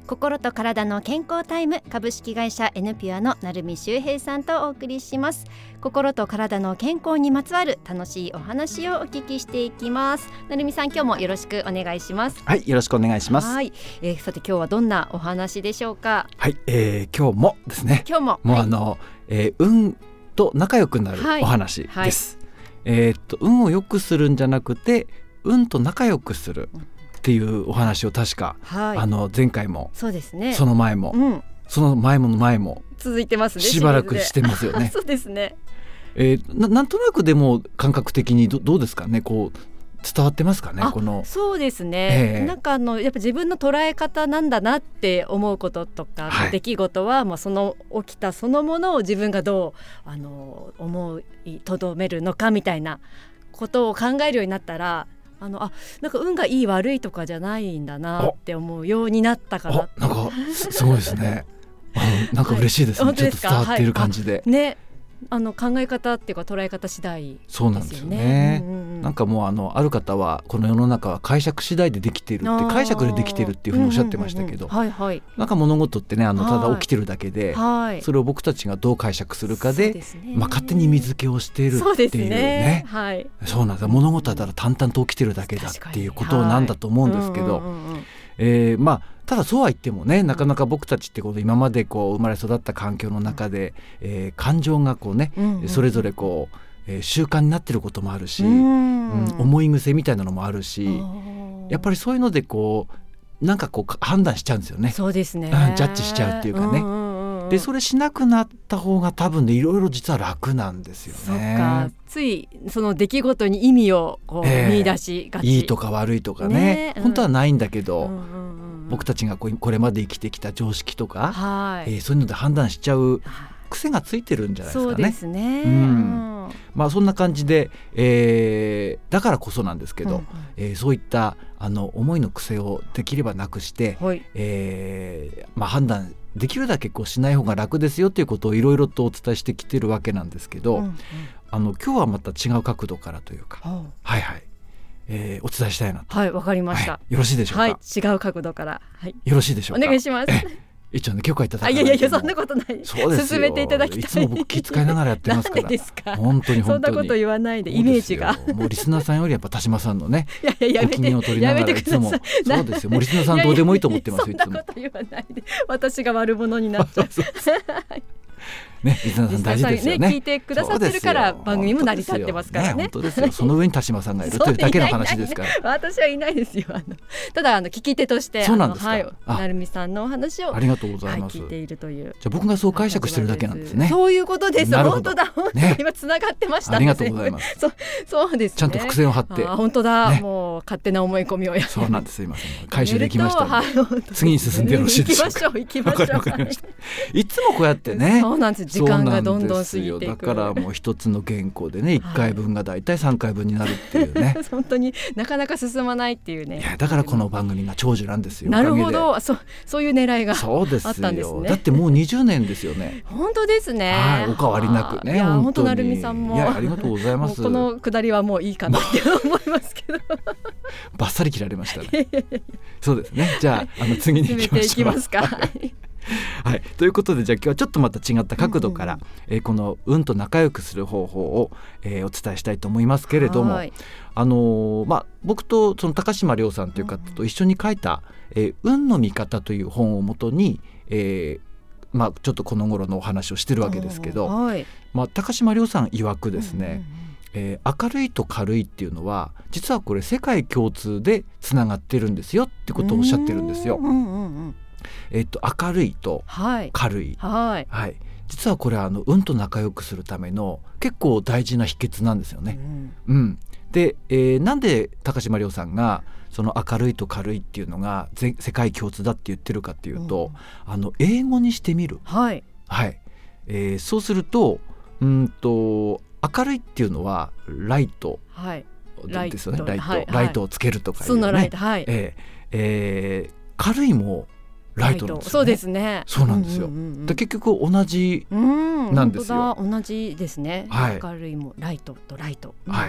心と体の健康タイム、株式会社 N ピュアの成海修平さんとお送りします。心と体の健康にまつわる楽しいお話をお聞きしていきます。成海さん、今日もよろしくお願いします。 はい、よろしくお願いします。 はい、さて今日はどんなお話でしょうか。 はい、今日もですね、 今日ももう運と仲良くなるお話です、運を良くするんじゃなくて運と仲良くするっていうお話を確か、前回もそうですね、 その前も、その前もの前も続いてますね。 しばらくしてますよね。 そうですね。 なんとなくでも感覚的にどうですかね、こう伝わってますかね。 そうですね、なんかやっぱ自分の捉え方なんだなって思うこととか、出来事はもうその起きたそのものを自分がどう思いとどめるのかみたいなことを考えるようになったら、なんか運がいい悪いとかじゃないんだなって思うようになったかな。 なんかすごいですね。なんか嬉しいですね、ちょっと伝わっている感じで、 ね、考え方っていうか捉え方次第ですよね。 そうなんですよね、なんかもうある方はこの世の中は解釈次第でできているって、解釈でできているっていうふうにおっしゃってましたけど、なんか物事ってね、ただ起きてるだけで、それを僕たちがどう解釈するかで、勝手に水付けをしているっていうね。そうなんです。物事はただ淡々と起きてるだけだっていうことなんだと思うんですけど、ただそうは言ってもね、なかなか僕たちって今まで生まれ育った環境の中で、感情がそれぞれ習慣になってることもあるし、思い癖みたいなのもあるし、やっぱりそういうのでなんか判断しちゃうんですよね。 そうですね、 ジャッジしちゃうっていうかね、でそれしなくなった方が多分ね、いろいろ実は楽なんですよね。 そっか、ついその出来事に意味を見出しがち、 いいとか悪いとかね、本当はないんだけど、僕たちがこれまで生きてきた常識とか、そういうので判断しちゃう癖がついてるんじゃないですかね。 そうですね、 そんな感じで、だからこそなんですけど、そういった思いの癖をできればなくして、判断できるだけしない方が楽ですよということをいろいろとお伝えしてきてるわけなんですけど、今日はまた違う角度からというか、お伝えしたいなと。 わかりました、 よろしいでしょうか。 違う角度から、 よろしいでしょうか。 お願いします。 一応ね、許可いただかないと。 いやそんなことない。進めていただきたい。 いつも僕気遣いながらやってますから。 なんでですか。 本当にそんなこと言わないで、イメージがもうリスナーさんよりやっぱ田島さんのね、 ご機嫌を取りながらいつも、そうですよ、もうリスナーさんどうでもいいと思ってますよ、いつも。 そんなこと言わないで、私が悪者になっちゃう。 ね、リスナーさん大事ですよね。 聞いてくださってるから番組も成り立ってますからね。 本当ですよ。その上に田島さんがいるというだけの話ですから。 私はいないですよ。ただ聞き手として、成海さんのお話をありがとうございます。 聞いているという。 じゃあ僕がそう解釈してるだけなんですね。 そういうことです。本当だ。今つながってました。 ありがとうございます。 そうですね。 ちゃんと伏線を張って。 本当だ。もう勝手な思い込みをや。 そうなんです。すいません。回収できましたので。次に進んでよろしいでしょうか。 行きましょう。 わかりました。いつもこうやってね。 そうなんです。時間がどんどん過ぎていく。 だからもう一つの原稿でね、1回分がだいたい3回分になるっていうね。 本当になかなか進まないっていうね。 いや、だからこの番組が長寿なんですよ。 なるほど、そういう狙いがあったんですね。 だってもう20年ですよね。 本当ですね。 お変わりなくね。 本当成海さんも。 ありがとうございます。 このくだりはもういいかなって思いますけど。 バッサリ切られましたね。そうですね。じゃあ次に行きましょう。 進めていきますか。 ということで、じゃあ今日はちょっとまた違った角度から、この運と仲良くする方法を、お伝えしたいと思いますけれども、僕とその高島亮さんという方と一緒に書いた、運の見方という本をもとに、ちょっとこの頃のお話をしてるわけですけど、高島亮さん曰くですね、明るいと軽いっていうのは実はこれ世界共通でつながってるんですよってことをおっしゃってるんですよ。明るいと軽い、実はこれ運と仲良くするための結構大事な秘訣なんですよね。で、なんで高島亮さんがその明るいと軽いっていうのが世界共通だって言ってるかっていうと、英語にしてみる、そうすると明るいっていうのはライトですよね。ライトをつけるとかいうね。軽いもライトなんですよね。 そうですね。 そうなんですよ。で結局同じなんですよ。 同じですね。明るいもライトとライト。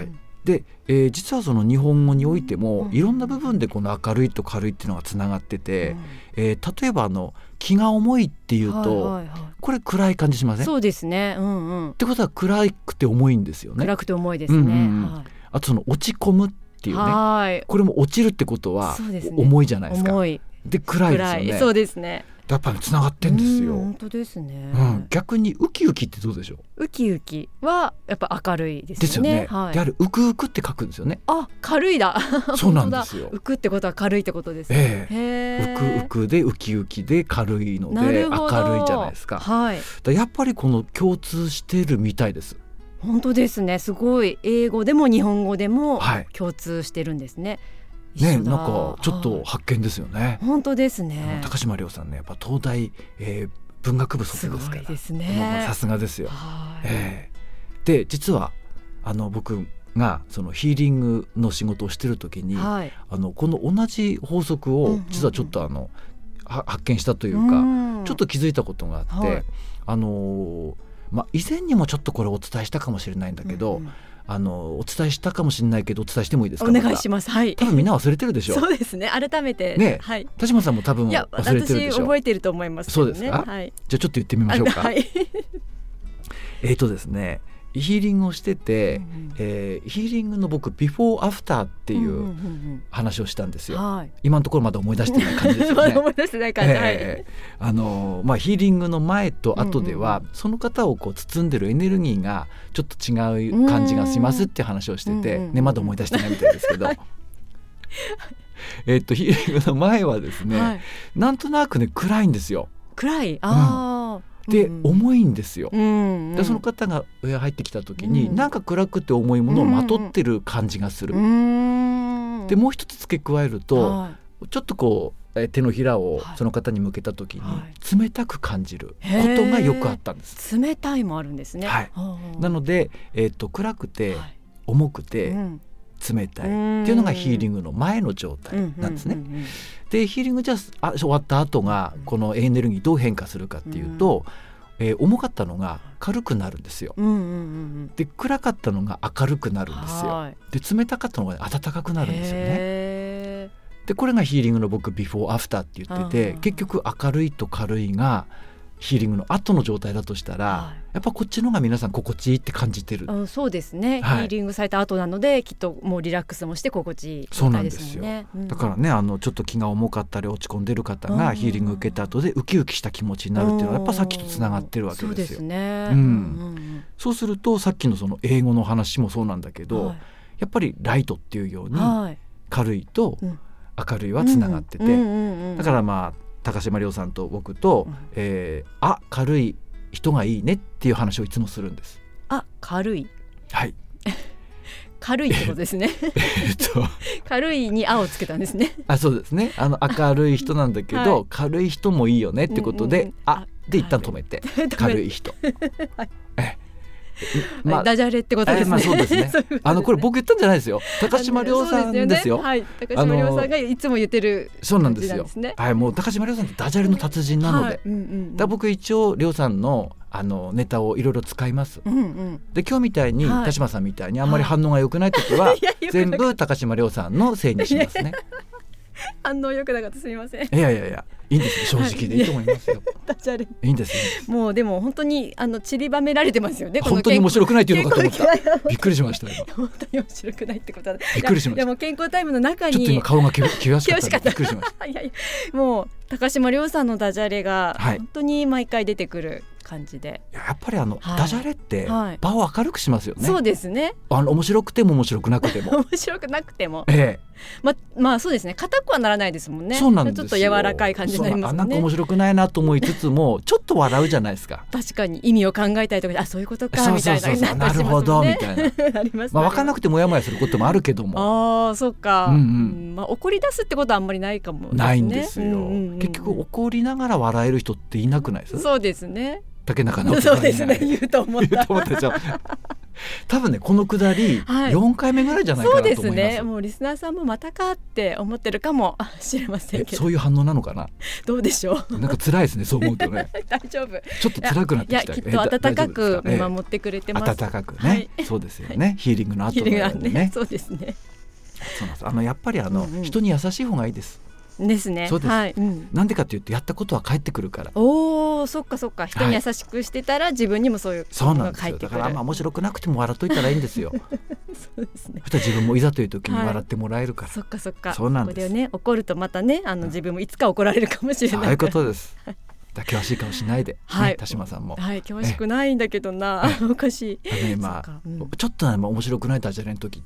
で、実はその日本語においてもいろんな部分でこの明るいと軽いっていうのがつながってて、例えば気が重いっていうと、これ暗い感じしません？ そうですね、 ってことは暗くて重いんですよね。 暗くて重いですね、 あと落ち込むっていうね、これも落ちるってことは重いじゃないですか。で暗いですよね。 そうですね。 やっぱりつながってんですよ。 本当ですね、 逆にウキウキってどうでしょう？ ウキウキはやっぱ明るいですよね。 ですよね。であるウクウクって書くんですよね。 軽いだ。 そうなんですよ。 ウクってことは軽いってことですね。ウクウクでウキウキで軽いので明るいじゃないですか。やっぱりこの共通しているみたいです。 本当ですね。すごい英語でも日本語でも共通してるんですね。 なんかちょっと発見ですよね。 本当ですね。 高島亮さんね、やっぱ東大、文学部卒ですから。 すごいですね。 さすがですよ。で実は僕がそのヒーリングの仕事をしてる時に、この同じ法則を実はちょっと発見したというか、ちょっと気づいたことがあって、以前にもちょっとこれお伝えしたかもしれないんだけど、お伝えしたかもしれないけどお伝えしてもいいですか？ お願いします。多分みんな忘れてるでしょ。 そうですね。改めてね、田島さんも多分忘れてるでしょ。 私覚えてると思います、ね。 そうですか。じゃあちょっと言ってみましょうか。ですね、ヒーリングをしてて、ヒーリングの僕ビフォーアフターっていう話をしたんですよ。今のところまだ思い出してない感じですよね。 まだ思い出してない感じ。 ヒーリングの前と後では、その方を包んでるエネルギーがちょっと違う感じがしますっていう話をしてて、まだ思い出してないみたいですけど、ヒーリングの前はですね、なんとなくね暗いんですよ。 暗い。 で重いんですよ。でその方が入ってきた時に、なんか暗くて重いものをまとってる感じがする。でもう一つ付け加えると、ちょっとこう手のひらをその方に向けた時に冷たく感じることがよくあったんです。 冷たいもあるんですね。 なので、暗くて重くて冷たいっていうのがヒーリングの前の状態なんですね。でヒーリングじゃ終わった後がこのエネルギーどう変化するかっていうと、重かったのが軽くなるんですよ。で暗かったのが明るくなるんですよ。で冷たかったのが暖かくなるんですよね。でこれがヒーリングの僕ビフォーアフターって言ってて、結局明るいと軽いがヒーリングの後の状態だとしたら、やっぱこっちの方が皆さん心地いいって感じてる。 そうですね、ヒーリングされた後なのできっともうリラックスもして心地いい状態ですもんね。 だからね、ちょっと気が重かったり落ち込んでる方がヒーリング受けた後でウキウキした気持ちになるっていうのはやっぱさっきとつながってるわけですよ。 そうですね。 そうするとさっきのその英語の話もそうなんだけど、やっぱりライトっていうように軽いと明るいはつながってて、だから高島亮さんと僕と、軽い人がいいねっていう話をいつもするんです。 軽い。軽いってことですね。軽いにをつけたんですね。 そうですね。明るい人なんだけど、軽い人もいいよねってことで、で一旦止めて軽い人。 ダジャレってことですね。 そうですね。これ僕言ったんじゃないですよ。高島亮さんですよ。 高島亮さんがいつも言ってる。 そうなんですよ。もう高島亮さんってダジャレの達人なので、僕一応亮さんのネタをいろいろ使います。で今日みたいに高島さんみたいにあんまり反応が良くない時は全部高島亮さんのせいにしますね。 反応良くなかった、すみません。 いやいいんですよ。正直でいいと思いますよ。いいんですよ。 もうでも本当に散りばめられてますよね。 本当に面白くないっていうのかと思った。びっくりしました。 本当に面白くないってことは。 びっくりしました。 でも健康タイムの中にちょっと今顔が険しかった。びっくりしました。 もう高島亮さんのダジャレが本当に毎回出てくる感じで、 やっぱりダジャレって場を明るくしますよね。 そうですね。 面白くても面白くなくても面白くなくても、そうですね。硬くはならないですもんね。 そうなんですよ。 ちょっと柔らかい感じになりますね。 なんか面白くないなと思いつつもちょっと笑うじゃないですか。 確かに意味を考えたりとか、そういうことかみたいな、 なるほどみたいなあります。 分かんなくてもやもやすることもあるけども、 そうか。怒り出すってことはあんまりないかもですね。 ないんですよ。結局怒りながら笑える人っていなくないですか。 そうですね。 竹中直人そうですね。言うと思った。 でしょ。 多分ねこのくだり4回目ぐらいじゃないかなと思います。 そうですね。もうリスナーさんもまたかって思ってるかもしれませんけど、 そういう反応なのかな。 どうでしょう。 なんか辛いですねそう思うとね大丈夫。 ちょっと辛くなってきた。 いやきっと温かく見守ってくれてます。 温かくね、そうですよね。ヒーリングの後のようにね。 そうですね。 そうなんです。やっぱり人に優しい方がいいです。 ですね。 そうです。なんでかというとやったことは返ってくるから。 おお、そっかそっか。人に優しくしてたら自分にもそういうことが返ってくる。だから面白くなくても笑っといたらいいんですよ。 そうですね。 そしたら自分もいざという時に笑ってもらえるから。 そっかそっか。 そうなんです。 ここでね怒るとまたね自分もいつか怒られるかもしれない。 そういうことです。険しい顔しないで、田島さんも。 険しくないんだけどな、おかしい。 ちょっと面白くないダジャレの時って。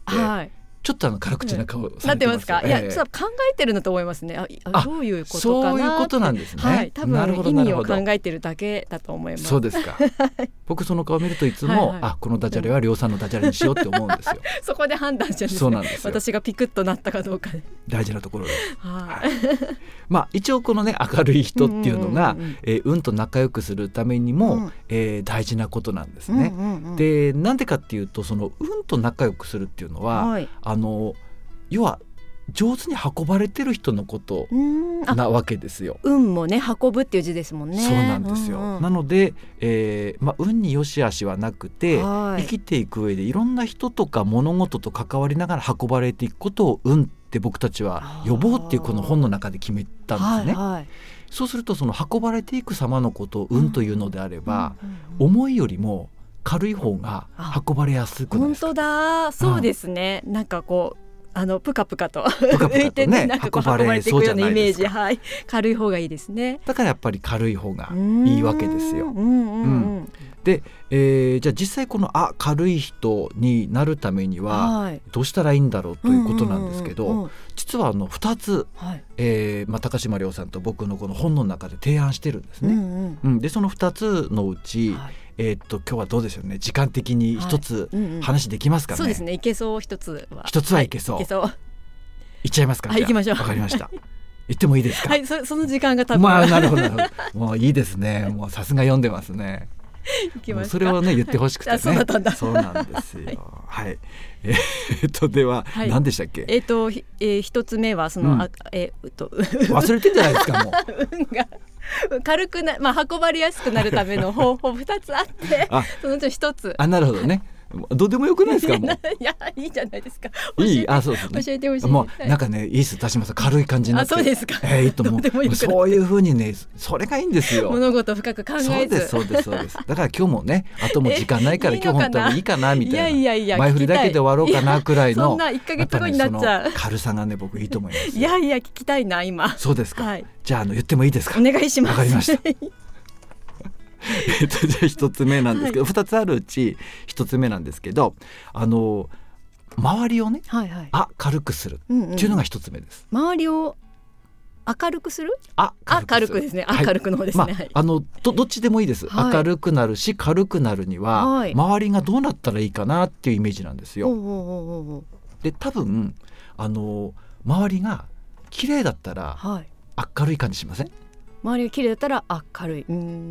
ちょっと辛口な顔されてますか。 いや、ちょっと考えてるんだと思いますね。どういうことかな。 そういうことなんですね。 多分意味を考えてるだけだと思います。 そうですか。僕その顔見るといつもこのダジャレは亮さんのダジャレにしようって思うんですよ。 そこで判断しちゃうんですね。 そうなんですよ。 私がピクッとなったかどうかで。 大事なところです。一応このね明るい人っていうのがと仲良くするためにも大事なことなんですね。でなんでかっていうとそのと仲良くするっていうのは要は上手に運ばれてる人のことなわけですよ。 運もね運ぶっていう字ですもんね。 そうなんですよ。なので、運に良し悪しはなくて生きていく上でいろんな人とか物事と関わりながら運ばれていくことを運って僕たちは呼ぼうっていうこの本の中で決めたんですね。そうするとその運ばれていく様のことを運というのであれば、重いよりも軽い方が運ばれやすくないですか。 本当だ、そうですね。なんかこうプカプカと浮いてね、なんかこう運ばれていくようなイメージ、軽い方がいいですね。 だからやっぱり軽い方がいいわけですよ。で、じゃあ実際この軽い人になるためにはどうしたらいいんだろうということなんですけど、実は2つ、高島亮さんと僕のこの本の中で提案してるんですね。でその2つのうち、今日はどうでしょうね。時間的に一つ話できますかね。 そうですね。いけそう。一つはいけそう。いっちゃいますか。 行きましょう。 わかりました。言ってもいいですか。 その時間が多分。 なるほど。もういいですね。もうさすが読んでますね。それをね言ってほしくてね。そうなんですよ。はい。では何でしたっけ。 一つ目はその忘れてんじゃないですかもう。 運が軽く運ばれやすくなるための方法2つあってそのうち1つ。 なるほどね。どうでもよくないですかもう。 いやいいじゃないですか。 そうですね。 教えてほしい。 もうなんかねいいです。田島さん軽い感じになって。 そうですか。 いいと思う。そういう風にねそれがいいんですよ。 物事深く考えず。 そうです。だから今日もねあとも時間ないから今日本当にいいかなみたいな。前振りだけで終わろうかなくらいの。 そんな1ヶ月後になっちゃう。 軽さがね僕いいと思います。 いや聞きたいな今。 そうですか。じゃあ言ってもいいですか。 お願いします。 わかりました。じゃあ一つ目なんですけど、2つあるうち一つ目なんですけど周りをね、軽くするっていうのが一つ目です。 周りを明るくする？軽くですね。明るくの方ですね。 どっちでもいいです。明るくなるし軽くなるには周りがどうなったらいいかなっていうイメージなんですよ。で多分周りが綺麗だったら明るい感じしません？周りが綺麗だったら明るい。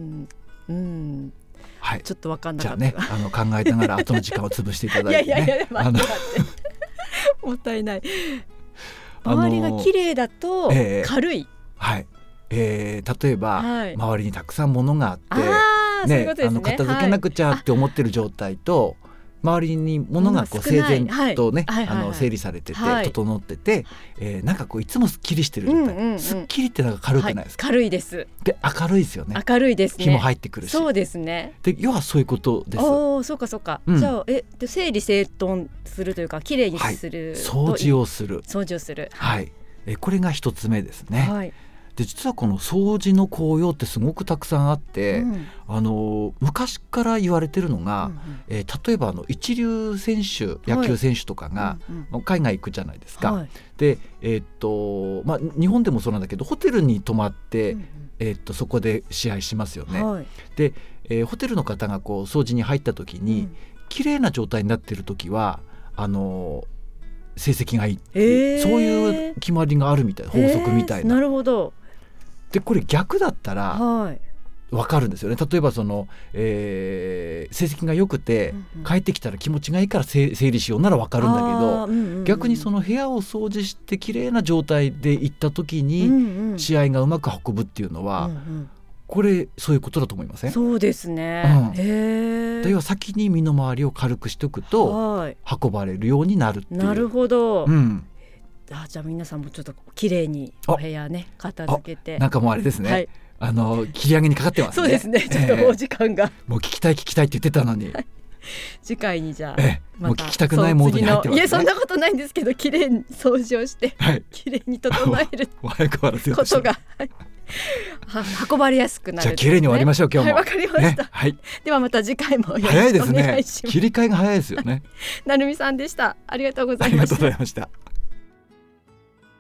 ちょっと分かんなかった。 じゃあね考えながら後の時間を潰していただいてね。 いや待ってもったいない。周りが綺麗だと軽い。 例えば周りにたくさん物があって片付けなくちゃって思ってる状態と周りに物が整然とね整理されてて整っててなんかいつもすっきりしてる状態。すっきりってなんか軽くないですか？ 軽いです。 で明るいですよね。 明るいですね。 気も入ってくるし。 そうですね。 で要はそういうことです。 そうか。じゃあ整理整頓するというか綺麗にする。 掃除をする。これが一つ目ですね。で実はこの掃除の効用ってすごくたくさんあって、昔から言われてるのが、例えば一流選手野球選手とかが、海外行くじゃないですか。で、日本でもそうなんだけどホテルに泊まって、そこで試合しますよね。で、ホテルの方がこう掃除に入った時に、綺麗な状態になっている時は成績がいいっていう、そういう決まりがあるみたい、法則みたいな。 なるほど。 でこれ逆だったら、 分かるんですよね。例えばその、成績が良くて、帰ってきたら気持ちがいいから整理しようなら分かるんだけど、逆にその部屋を掃除して綺麗な状態で行った時に、試合がうまく運ぶっていうのは、これそういうことだと思いません？ そうですね、 要は先に身の回りを軽くしておくと、運ばれるようになるっていう。 なるほど、じゃあ皆さんもちょっと綺麗にお部屋ね片付けて、 なんかもうあれですね、切り上げにかかってますね。 そうですね、ちょっとお時間が、 もう聞きたいって言ってたのに、 次回にじゃあ、もう聞きたくないモードに入ってますね。 いやそんなことないんですけど、綺麗に掃除をして、綺麗に整えることが運ばれやすくなる、 じゃあ綺麗に終わりましょう今日も。 わかりました、ではまた次回もよろしくお願いします。 早いですね、切り替えが早いですよね。 なるみさんでした。ありがとうございました。 ありがとうございました。